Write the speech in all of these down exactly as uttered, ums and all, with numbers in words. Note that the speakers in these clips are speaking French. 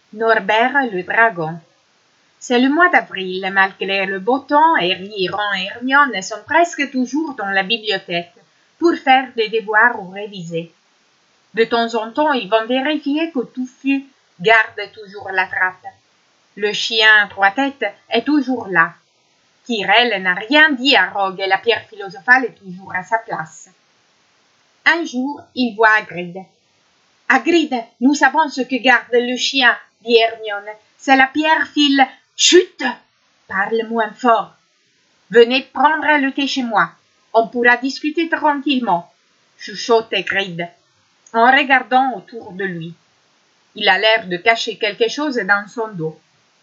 Norbert le dragon. C'est le mois d'avril, malgré le beau temps, Harry, Ron et Hermione sont presque toujours dans la bibliothèque pour faire des devoirs ou réviser. De temps en temps, ils vont vérifier que Touffu garde toujours la trappe. Le chien à trois têtes est toujours là. Quirrell n'a rien dit à Rogue et la pierre philosophale est toujours à sa place. Un jour, il voit Hagrid. « Hagrid, nous savons ce que garde le chien, » dit Hermione. « C'est la pierre phil... »« Chut ! Parle moins fort. Venez prendre le thé chez moi. On pourra discuter tranquillement, » chuchote Hagrid, en regardant autour de lui. Il a l'air de cacher quelque chose dans son dos.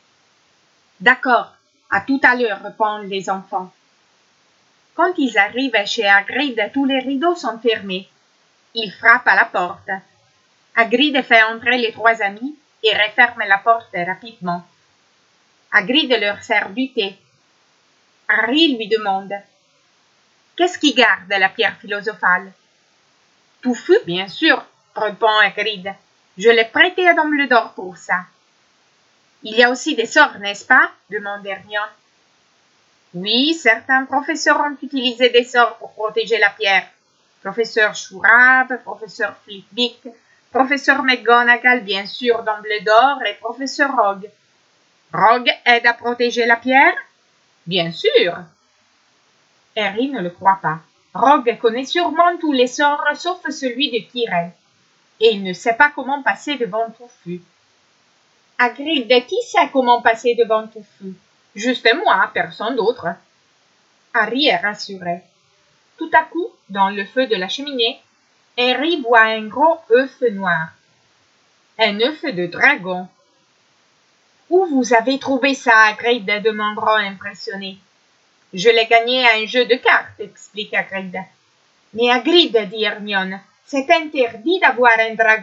« D'accord, à tout à l'heure, » répondent les enfants. Quand ils arrivent chez Hagrid, tous les rideaux sont fermés. Il frappe à la porte. Hagrid fait entrer les trois amis et referme la porte rapidement. Hagrid leur sert du thé. Harry lui demande « Qu'est-ce qui garde la pierre philosophale ?»« Touffu, bien sûr, » répond Hagrid. « Je l'ai prêté à Dumbledore pour ça. »« Il y a aussi des sorts, n'est-ce pas ?» demande Hermione. « Oui, certains professeurs ont utilisé des sorts pour protéger la pierre. Professeur Chourave, professeur Flitwick, professeur McGonagall, bien sûr Dumbledore et professeur Rogue. »« Rogue aide à protéger la pierre ?»« Bien sûr. » Harry ne le croit pas. Rogue connaît sûrement tous les sorts sauf celui de Quirrell. Et il ne sait pas comment passer devant Touffu. Hagrid, qui sait comment passer devant Touffu? Juste moi, personne d'autre. Harry est rassuré. Tout à coup, dans le feu de la cheminée, Harry voit un gros œuf noir. Un œuf de dragon. « Où vous avez trouvé ça, Hagrid ?» demande Ron impressionné. « Je l'ai gagné à un jeu de cartes, » explique Hagrid. « Mais Hagrid, » dit Hermione, « c'est interdit d'avoir un dragon. »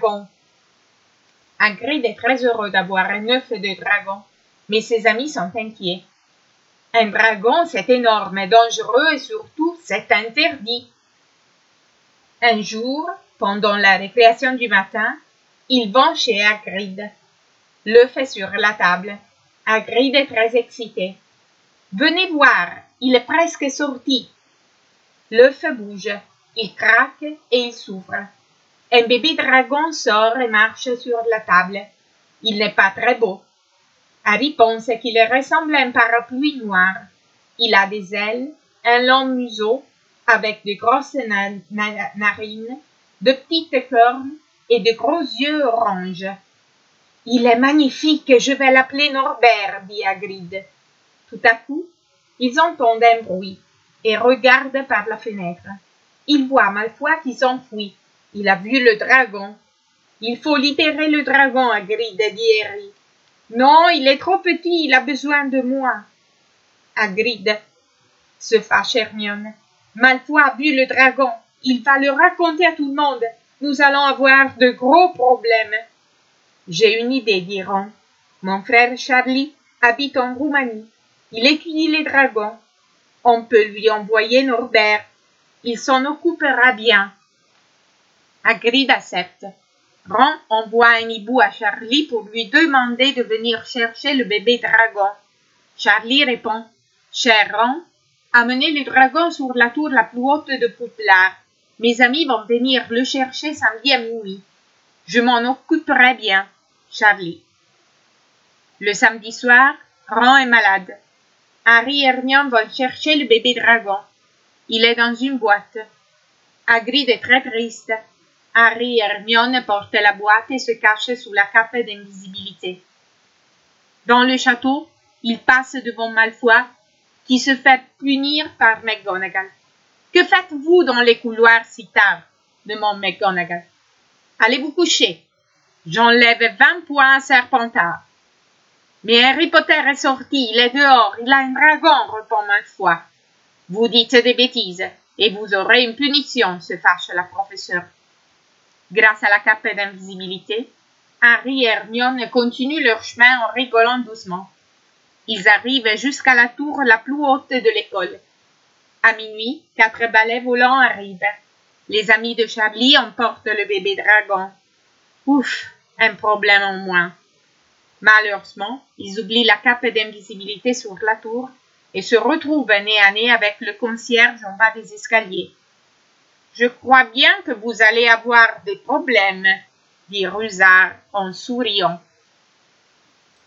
Hagrid est très heureux d'avoir un œuf de dragon, mais ses amis sont inquiets. Un dragon, c'est énorme, dangereux et surtout, c'est interdit. Un jour, pendant la récréation du matin, ils vont chez Hagrid. L'œuf est sur la table. Hagrid est très excité. « Venez voir, il est presque sorti. » L'œuf bouge, il craque et il s'ouvre. Un bébé dragon sort et marche sur la table. Il n'est pas très beau. Harry pense qu'il ressemble à un parapluie noir. Il a des ailes, un long museau avec de grosses na- na- narines, de petites cornes et de gros yeux orange. « Il est magnifique, je vais l'appeler Norbert, » dit Hagrid. Tout à coup, ils entendent un bruit et regardent par la fenêtre. Ils voient Malfoy qui s'enfuit. Il a vu le dragon. « Il faut libérer le dragon, Hagrid, » dit Harry. « Non, il est trop petit, il a besoin de moi. » Hagrid, se fâche Hermione. « Malfoy a vu le dragon. Il va le raconter à tout le monde. Nous allons avoir de gros problèmes. » « J'ai une idée, » dit Ron. « Mon frère Charlie habite en Roumanie. Il étudie les dragons. On peut lui envoyer Norbert. Il s'en occupera bien. » Hagrid accepte. Ron envoie un hibou à Charlie pour lui demander de venir chercher le bébé dragon. Charlie répond « Cher Ron, amenez le dragon sur la tour la plus haute de Poudlard. Mes amis vont venir le chercher samedi à minuit. Je m'en occuperai bien, Charlie. » Le samedi soir, Ron est malade. Harry et Hermione vont chercher le bébé dragon. Il est dans une boîte. Hagrid est très triste. Harry et Hermione portent la boîte et se cachent sous la cape d'invisibilité. Dans le château, ils passent devant Malfoy, qui se fait punir par McGonagall. « Que faites-vous dans les couloirs si tard ?» demande McGonagall. « Allez vous coucher. J'enlève vingt points à Serpentard. » « Mais Harry Potter est sorti, il est dehors, il a un dragon, » répond Malfoy. « Vous dites des bêtises, et vous aurez une punition, » se fâche la professeure. Grâce à la cape d'invisibilité, Harry et Hermione continuent leur chemin en rigolant doucement. Ils arrivent jusqu'à la tour la plus haute de l'école. À minuit, quatre balais volants arrivent. Les amis de Charlie emportent le bébé dragon. Ouf, un problème en moins. Malheureusement, ils oublient la cape d'invisibilité sur la tour et se retrouvent nez à nez avec le concierge en bas des escaliers. « Je crois bien que vous allez avoir des problèmes, dit Rusard en souriant.